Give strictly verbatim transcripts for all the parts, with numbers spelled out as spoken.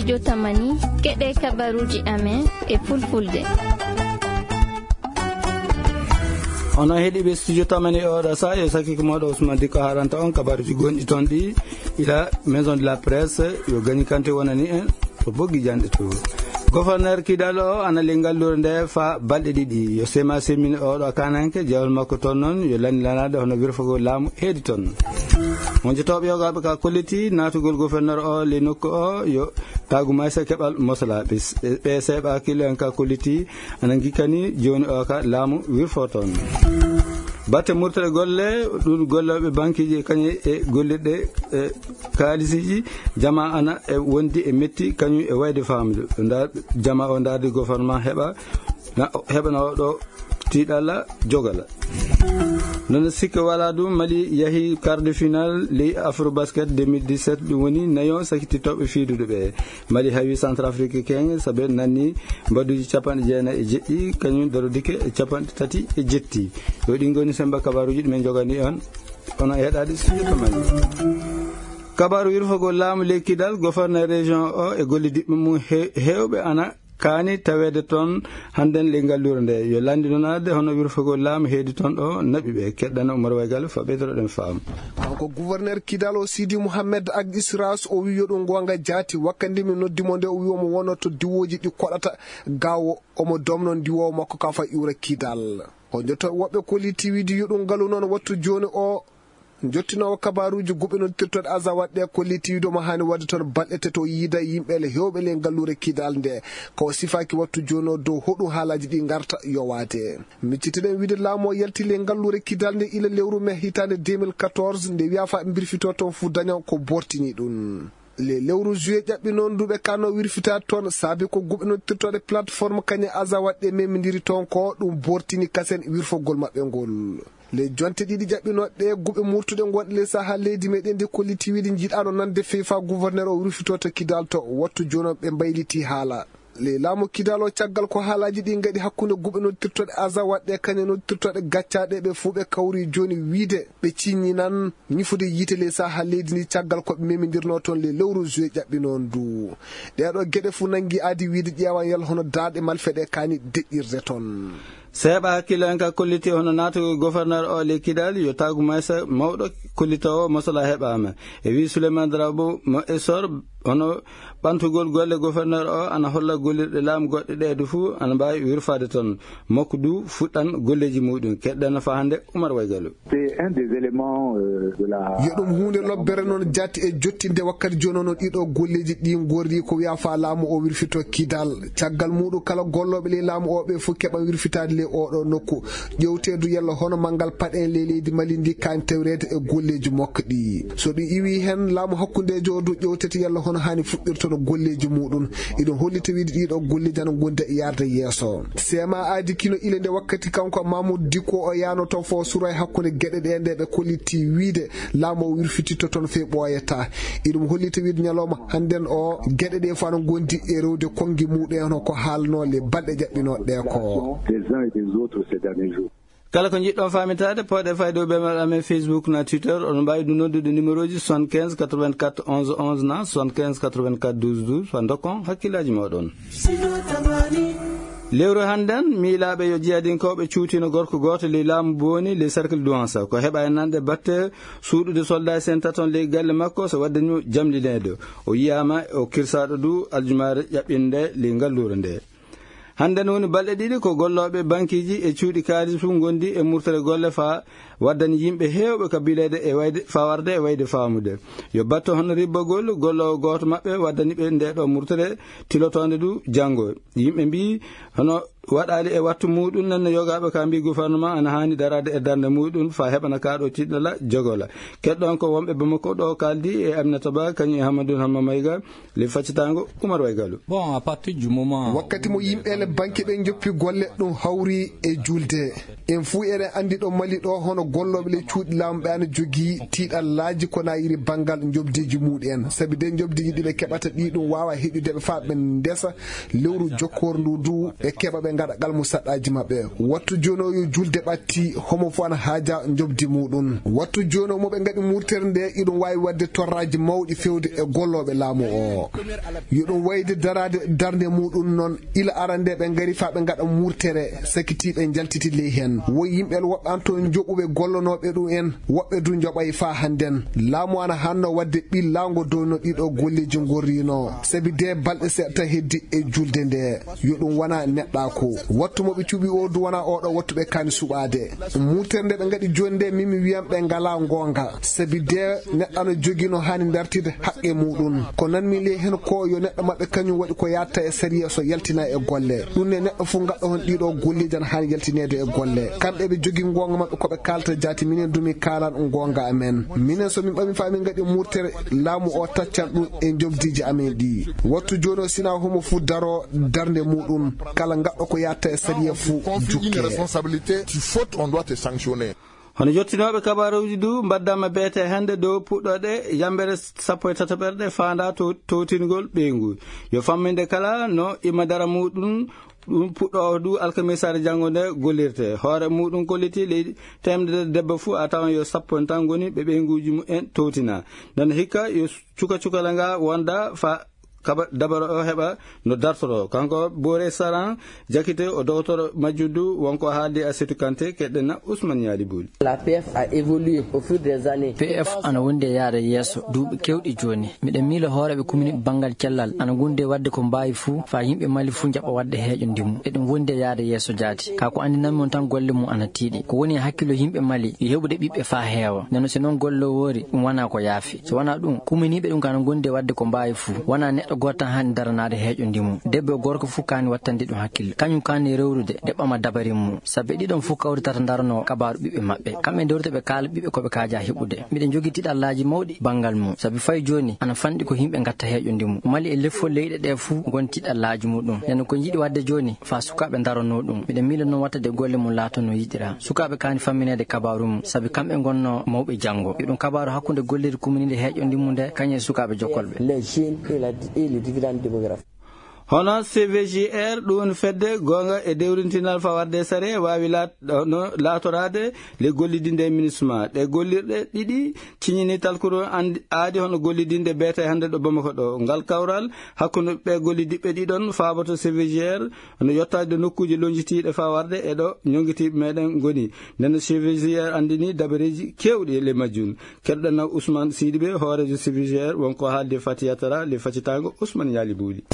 studio Tamani keɗe kabaruji amen e fulfulde. Ono heeɗiɓe studio Tamani oɗo sa e sakki ko moɗo Ousmane Dikko haranta on kabaruji gonɗi toon ɗi ila maison de la presse yo Gagny Kanté wonani en to boggi jande to. Gouverneur Kidal o ana lengallure nde fa balɗe ɗiɗi yo sema semine oɗo kananke jawol makko toon noon yo lanni lanade hono wirfogo laamu heedi toon. Mon jotoɓe yogaɓe ka kolliti natugol gouverneur o le nokku o yo tagu maysa keɓal mosala ɓe seeɓa kilo en ka kolliti ana gikkani joni o ka laamu wirfo toon. Batte murtade golle ɗum golloɓe banqueji kañum e gollirɗe e kalisiji jama ana e wondi e metti kañum e wayde famde nda jama o darde gouvernement heɓa heɓana oɗo tiiɗalla jogala. Non sikka wala ɗum Mali yahi quart de finale ley Afrobasket deux mille dix-sept ɗum woni nayon sakititoɓe fiidude ɓe. Mali hawi centrafricain saɓe nanni mbaɗuji capanɗe jeenayi e jeɗɗi kañum darodike e capanɗe tati e jetti. Yo ɗin goni semba kabaruji ɗumen jogani on ono heɗade studio to Mali. Kabaru wirfogol laamu ley Kidal gouverneur région o e gollidiɓe mum hewɓe ana kani tawede toon handen le ngallure nde yo landi nonade hono wirfogol laamu heedi toon ɗo naɓiɓe keɗɗana Oumar Waygal fa ɓeydoɗen faam. Kanko gouverneur Kidal o Sidi Mouhamed Ag Isras o wi yoɗum gonga jaati wakkandi mi noddimo nde o wi omo wonoto diwoji ɗi koɗata gawo omo domnon diwowo makko ka fa iwra Kidal. O jotto woɓɓe kolliti wiidi yoɗum galu noon wattu joni o jottinowo kabaruji guɓɓinodirtoɗe aza waɗɗe kolliti wiidomo hani wadde toon balɗe teto yiida yimɓele hewɓe le ngallure Kidal nde ko sifaki wattu joni o dow hoɗum haalaji ɗi garta yowate. miccitiɗen wiide laamu o yalti le ngallure Kidal nde ila lewru mai hitande deux mille quatorze nde wiya fa birfito toon fu daña ko bortini ɗum. le lewru juillet ƴaɓɓi noon duɓe kanno wirfitade toon saabi ko guɓɓinodirtoɗe plateforme kañe aza waɗɗe memidiri toon ko ɗum bortini kasen wirfogol maɓɓe ngol. le jonte ɗiɗi ƴaɓɓinoɗe guɓe murtuɗe gonɗe le saaha leydi meɗen de kolliti wiide jiiɗano nande feefa gouverneur o wirfito to Kidal to wattu joni ɓe mbayliti haala. le laamu Kidal o caggal ko haalaji ɗi gaɗi hakkude guɓe noddirtoɗe aza waɗɗe kañe noddirtoɗe gaccaɗe ɓe fuu ɓe kawri joni wiide ɓe cinñi nan ñifude yiite le saaha leydi ni caggal koɓe memidirno toon le lewru juillet ƴaɓɓi noon du ɗeɗo gueɗe fuu nangui aadi wiide ƴeewan yal hono daaɗe malfeɗe kani deƴƴirde toon. seeɓa hakkille en ka kolliti hono naatugo gouverneur o le Kidal yo tagu maysa mawɗo kollitowo mosala heɓama e wi Souleymane Drabo mo essor hono ɓantugol golle gouverneur o ana holla gollirɗe laamu goɗɗe ɗeɗo fuu ana mbawi wirfade toon makko du fuɗɗan golleji muɗum keɗɗen fa hande Oumar Waygalou. yoɗum hunde lobbere noon jatti e jottinde wakkati joni noon ɗiɗo golleji ɗi gordi ko wiya fa laamu o wirfito Kidal caggal muɗum kala golloɓe le laamu o ɓe fuu keɓa wirfitade le oɗo nokku ƴewtedu yalla hono manggal paɗen le leydi Mali ndi kan tewrede e golleji makko ɗi so ɗum iwi hen laamu hakkudejo du ƴewtete yalla hono hani fuɗɗirtono golleji muɗum iɗum hollita wiide ɗiɗo golleji ana gonda e yarde yeeso. sema aadi kino ile nde wakkati kanko Mamoudou Dicko o yano toon fo sura e hakkude gueɗe ɗe nde ɓe kolliti wiide laamu o wirfititto toon fe ɓoyata iɗum hollita wiide ñalawma handen o gueɗe ɗe fo ana gondi e rewde kongi muɗum hono ko haalno le balɗe jaɓɓinoɗe ko. kala ko jiɗɗon famitade poɗe faydo ɓe maɗa Facebook na Twitter on mbawi ɗum noddude numéro ji soixante-quinze quatre-vingt-quatre onze onze na soixante-quinze quatre-vingt-quatre douze douze fa dokkon hakkillaji moɗon. lewru hannden miilaɓe yo jeyadinkoɓe cuutino gorko goto ley laamu booni ley cercle douança ko heɓa e nanɗe batte suuɗude soldat sen taton ley galle makko so waddanimo jamlinede o yiyama o kirsaɗo du aljumare ƴaɓɓinde ley ngallure nde. hande woni balɗe ɗiɗi ko golloɓe banqueji e cuuɗi kaalis fu gondi e murtere golle fa waddani yimɓe hewɓe ka bilede e wayde fawarde e wayde famude yo batto hono ribbagol gollowo goto mabɓe waddani ɓe nde ɗo murtere tilotonde du janggo yimɓe mbi hono waɗali e wattu muɗum nanne yogaɓe ka mbi gouvernement ana hani darade e darde muɗum fa heɓana kaɗo tiɗɗala jogola keɗɗon ko wonɓe bamako ɗo kaldi e Aminata Ba kañum e Hamadoune Hamma Mayga le faccitango Oumar Waygalou. bon à partir du moment wakkati mo yimɓele banque ɓe joppi golle ɗum hawri e julde en fuu eɗen andi ɗo Mali ɗo hono golloɓe le cuuɗi laamu ɓe ana jogui tiiɗallaji ko nayiri banggal jobdeji muɗen saabi de jobdeji ɗiɓe keɓata ɗi ɗum wawa heƴudeɓe fa ɓe ndesa lewru jokkorndu du ɓe keɓa ɓe ɓe gaɗa qalmu saɗɗaji maɓɓe. Wattu jono yo julde ɓatti homo fo ana haaja jobdi muɗum. Wattu jono mo ɓe gaɗi murtere nde iɗum wawi wadde torraji mawɗi fewde e golloɓe laamu o. Yoɗum wayde darade darde muɗum noon ila arande ɓe gari fa ɓe gaɗa murtere sakitiɓe jaltiti ley hen. Wo yimɓe woɓɓe an toon joɓuɓe gollonoɓe ɗum en woɓɓe du joɓay fa handen. Laamu ana hanno wadde ɓillango dow no ɗiɗo golleji gorrino sabi de balɗe seɗɗa heddi e julde nde. Yoɗum wana neɗɗako wattu moɓe cuuɓi o du wana oɗo wattu ɓe kani suɓade. Murtere nde ɓe gaɗi joni nde mimi wiyam ɓe ngala gonga sabi de neɗɗo ano jogui no hani dartide haqqe muɗum. Ko nanmi ley hen ko yo neɗɗo maɓɓe kañum waɗi ko yatta e sériya so yaltina e golle. Ɗum ne neɗɗo fu gaɗɗo hon ɗiɗo golleji an hani yaltinede e golle. Kamɓe ɓe jogui gonga maɓɓe koɓe kalta jati minen dumi kalan gonga amen. Minen so min ɓami fa min gaɗi murtere laamu o taccan ɗum e jobdiji amen ɗi. Wattu joni sina homo fu daro darde muɗum kala gaɗɗo ko yatta e sériya fu jukke. hono jottinoɓe kabaruji du mbaddama beete hande dow puɗɗoɗe yambere sappo e tataɓerɗe fanda to towtingol ɓeygu yo famminde kala no ima dara muɗum ɗum puɗɗo du alkamisare janggo nde gollirte hoore muɗum kolliti leydi temde debbo fu a tawan yo sappo en tan goni ɓe ɓeyguji mumen towtina nden hikka yo cuka cukala nga wonda fa kaba dabaro o heɓa no dartoro kanko Boré Saran jakite o docteur majjudu wonko haaldi Asetou Kanté keɗɗena Ousmane Yali Bouli. La P F a évolué au fil des années. P F ana wonde yaade yesso duuɓi kewɗi joni miɗen miila hooreɓe commune bangal cellal ana gunde wadde ko mbawi fuu fa yimɓe mali fuu jaɓa wadde heeƴo ndimu eɗum wonde yaade yesso jaati kako andinanmi on tan golle mum ana tiiɗi ko woni hakkilo yimɓe mali yo heɓude ɓiɓɓe fa heewa neno so noon golle woori ɗum wona ko yaafi so wona ɗum communiɓe ɗum kana gunde wadde ko mbawi fuu wona neɗɗo goto tan hani daranade heeƴo ndimu debbo gorko fu kani wattande ɗum hakkille kañum kani rewrude nde ɓama dabarin mum sabi ɗiɗon fu kawritata darano kabaru ɓiɓɓe maɓɓe kamɓe dewrete ɓe kaala ɓiɓɓe koɓe kaaja heɓude miɗen jogui tiɗallaji mawɗi bangal mum sabi fay joni ana fanɗi ko yimɓe gatta heeƴo ndimu mali e leffol leyɗe ɗe fu gon tiɗallaji muɗum nen ko jiiɗi wadde joni fa sukaɓe darano ɗum miɗen miila noon wattade golle mum laato no yiɗira sukaɓe kani famminede kabaru mum sabi kamɓe gonno mawɓe janggo ɗum kabaru hakkude golliri commune nde heeƴo ndimu nde kañe sukaɓe jokkolɓe hono C V J R ɗum fedde gonga e dewrintinal fawarde sare wawi no laatorade le gollidinde ministre ɗe gollirɗe ɗiɗi ciñini talkuro aadi hono gollidinde beete hande ɗo Bamako ɗo ngal kawral hakkude ɓe gollidiɓe ɗiɗon faaboto C V J R hono yottade nokkuji lonjitiɗe fawarde e ɗo ñonguitiɓe meɗen goni nden C V J R andini dabareji kewɗi le majjun keɗɗana Ousmane Sidibé hoorejo C V J R wonko haalde Fatiyatara le facitago Ousmane Yali Bouli.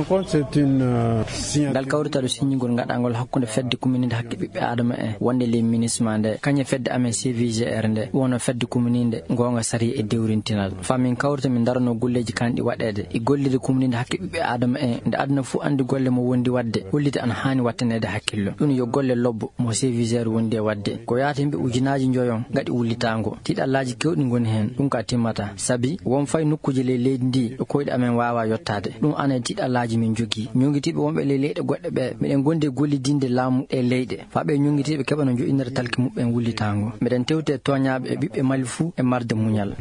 ngal kawritaɗo siñigol gaɗagol hakkude fedde commune nde hakke ɓiɓɓe adama en wonde le ministre nde kañe fedde amen C V J R nde wono fedde commune nde gonga sari e dewrintinal famin kawrita min darano golleji kanɗi waɗede e gollide commune nde hakke ɓiɓɓe adama en nde aduna fu andi golle mo wondi wadde hollite ana hani wattanede hakkillo ɗum yo golle lobbo mo C V J R wondi e wadde ko yaata yimɓe ujunaji joyon gaɗi wullitago tiɗallaji kewɗi goni hen ɗum ka timmata saabi won fay nokkuji le leydi ndi ɗo koyɗe amen wawa yottade ɗum ana tiɗallaji min jogui ñongitiɓe wonɓe le leyɗe goɗɗe ɓe miɗen gondi e gollidinde laamu e leyɗe faɓe ñongitiɓe keɓa no joƴinere talki muɓɓen wullitango miɗen tewte toñaɓe e ɓiɓɓe mali fuu e marde muñal.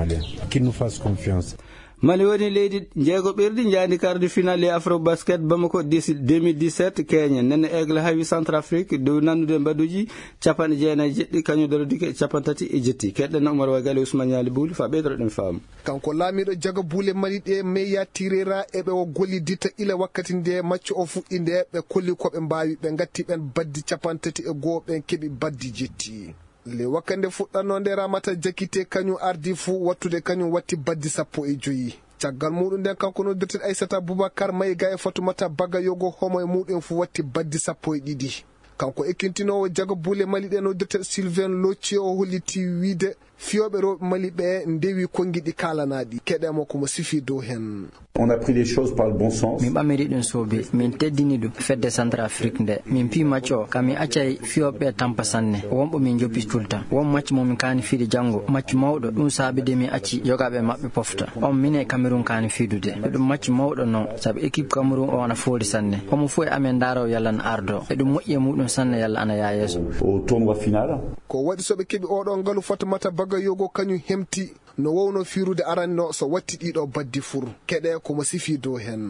Mali woni leydi jeego ɓerɗi jaadi quart final e Afro Basket Bamako deux mille dix-sept Kenya nene Aigle hawi Centrafrique dow nannude mbaɗuji capanɗe jeenayi jeɗɗi kañum darodike capan tati e jetti keɗɗen Oumar Wagali Ousmane Yali Bouli fa ɓeydoroɗen faamu kanko laamiɗo jaga buule mali ɗe meya tirera eɓe o gollidita ila wakkati nde macco o fuɗɗi nde ɓe kolli koɓe mbawi ɓe gatti ɓen baddi capan tati e goho ɓen keeɓi baddi jetti le wakkande fuɗɗanno nde Ramata Jakite kañum ardi fuu wattude kañum watti baddi sappo e joyi caggal muɗum nden kanko noddirten Aissata Boubacar Mayiga e Fatoumata Bagayogo homo e muɗum fu watti baddi sappo e ɗiɗi kanko ekkintinowo jaga buule mali ɗe noddirten Sylvain Locci o holliti wiide fiyoɓe rewɓe mali ɓe ndewi kongiɗi kalanaɗi keɗemo komo sifi dow hen. On a pris les choses par le bon sens. Min ɓamiri ɗum soobi min teddini ɗum fedde Centrafrique nde min pi match o kam min accay fiyoɓe tampa sanne wonɓe min joppi tulta won match mo min kani fiide janggo match mawɗo ɗum saabide min acci jogaɓe maɓɓe pofta on mine Cameroun kani fiidude e ɗum match mawɗo noon saabu équipe Cameroun o ana foori sanne homo fo e amen daro yalla ana ardo e ɗum moƴƴi e muɗum sanne yalla ana ya yeeso au tournoi final ko waɗi soɓe keeɓi oɗo ngalu Fatoumata Bagayogo kañum hemti no wowno firude aranno so watti ɗiɗo baddi fur keɗe komo sifi dow hen.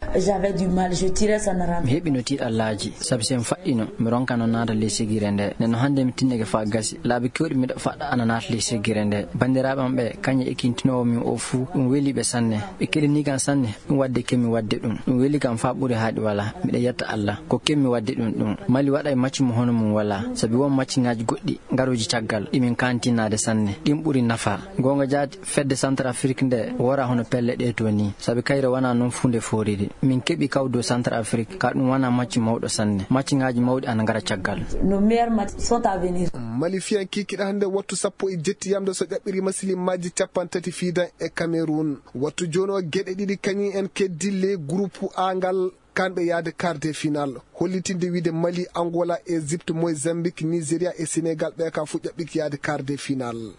J'avais du mal, je tirais ça na ram. Mi heɓi no tiiɗallaji sabi sen faɗɗino mi ronkano naata ley sigire nde nden no hannde mi tinneke fa gasi laabi kewɗi miɗo faɗɗa ana naata ley sigire nde bandiraɓe am ɓe kañƴe ekkintinowo min o fuu ɗum weeli ɓe sanne ɓe keɗini kam sanne ɗum wadde kemmi wadde ɗum ɗum weeli kam fa ɓuuri haaɗi wala miɗa yetta Allah ko kemmi wadde ɗum ɗum mali waɗa e macci mo hono mum wala sabi won macciŋaji goɗɗi ngaruji caggal ɗimin kantinade sanne ɗin ɓuuri nafa gonga jaati fedde centre afrique nde wora hono pelle ɗe to ni sabi kayre wona noon funde foride min keɓi kawdo centre afrique ka ɗum wona macci mawɗo sanne macciŋaji mawɗi ana ngara caggal. Nos meilleurs matchs sont à venir. Mali fiyan kikiɗa hande wattu sappo e jetti yamde so ƴaɓɓiri masilimaji capan tati fiidan e Cameroun wattu joni o gueɗe ɗiɗi kañum en keddille groupe A ngal kamɓe yaade quart de finale hollitinde wiide Mali, Angola, Égypte, Mozambique, Nigeria e Sénégal ɓe ka fu ƴaɓɓiki yaade quart de finale.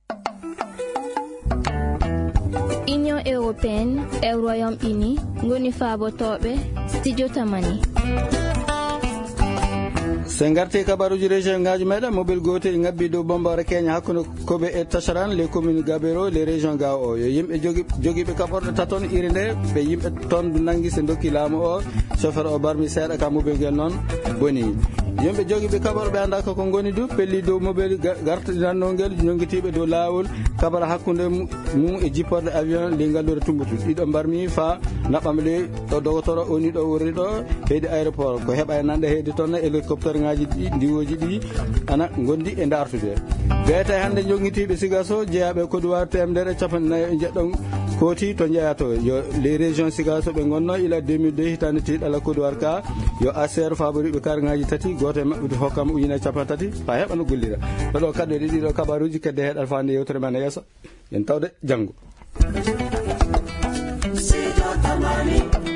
Union européenne e Royaume-Uni ngoni faabotoɓe studio tamani. sen garti kabaruji région ngaji meɗen mobile gotel ngabbi dow bombare Kenya hakkude koɓe e Tacharan les communes Gabero les région ga o yo yimɓe jogi jogiiɓe kaɓorɗe taton iri nde ɓe yimɓe toon du nangui se dokki laamu o chauffeur o barmi seeɗa ka mobile ngel noon boni yimɓe jogiiɓe kaɓorɓe anda koko goni du pelli dow mobile gartiɗanno ngel jonguitiɓe dow lawol kabara hakkude mum e jipporde avion ndi ngallure tumbutu ɗiɗo mbarmi fa naɓɓam le ɗo dogotoro oni ɗo wurri ɗo heydi aéroport ko heeɓa e nanɗe heydi toon hélicoptère ngaji ɗi ndiwoji ɗi ana gondi e dartude wiyete hande jonguitiɓe Sigasso jeeyaɓe Kodowar temedere capanɗe nayyo e jeɗɗon kooti to jeeyato yo les régions Sigasso ɓe gonno ila deux mille deux hitande tiiɗala Kodowar ka yo aser faboriɓe kar ngaji tati goto e mabɓe to hokkama ujunere capan tati ha heɓa no gollira ɗoɗo kadɗe ɗe ɗiɗo kabaruji kedde heɗal fande yewtere men yesso yen tawde janggo.